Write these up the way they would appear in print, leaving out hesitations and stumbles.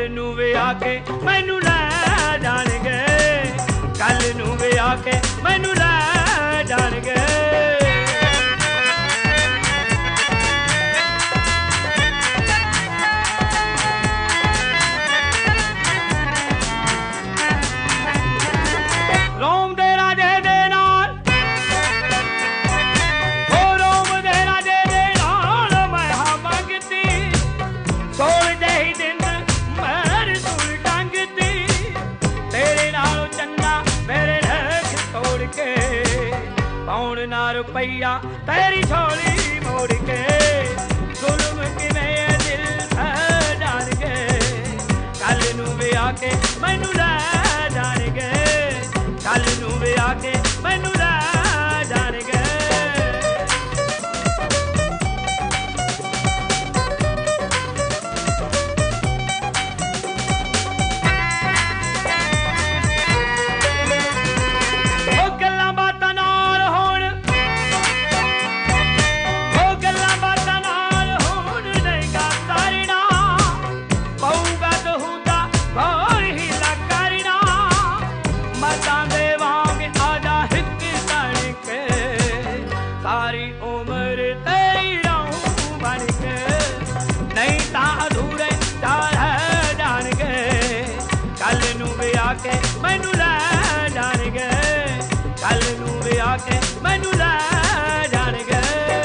नूं विआह के मैनू लै जाणगे, कल नूं विआह के मैनू लै जाणगे। ना रुपया तेरी झोली मोड़ के जुल्म किवें दिल जान के, कल नूं विआह के मैनू लै जाणगे, कल नूं विआह के मैनू लै जाणगे। सारी उम्र तेरी रहूं बन के, नहीं तां अधूरे चार है जाणगे, कल नूं विआह के मैनू लै जाणगे, कल नूं विआह के मैनू लै जाणगे।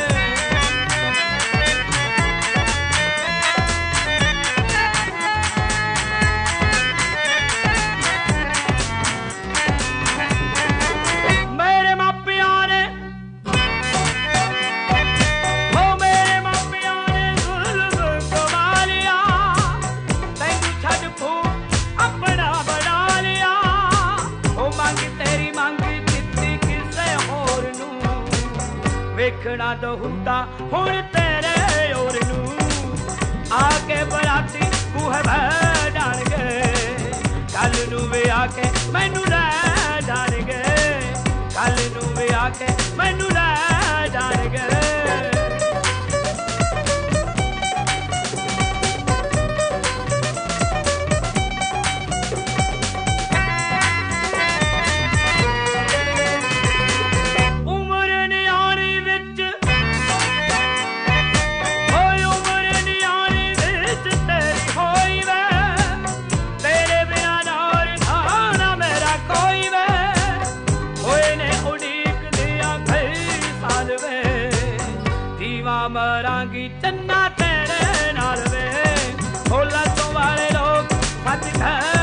वेखना तो हुंदा हुण तेरे ओर नूं, आके बराती बूहे बह जाणगे, कल नूं विआह के मैनू लै जाणगे, कल नूं विआह के मैनू लै जाणगे। मरांगी चन्ना तेरे नाल वे, भोला तो वाले लोग सच